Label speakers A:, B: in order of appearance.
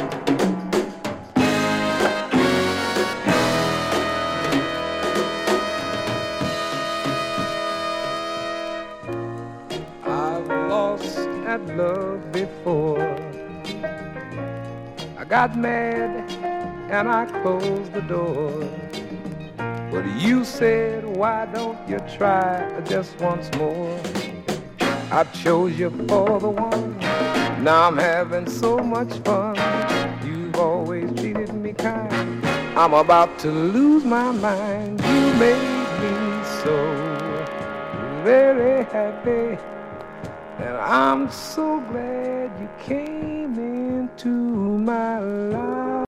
A: I've lost at love before. I got mad and I closed the door. But you said, why don't you try just once more? I chose you for the one. Now I'm having so much fun. You've always treated me kind. I'm about to lose my mind. You made me so very happy. And I'm so glad you came into my life.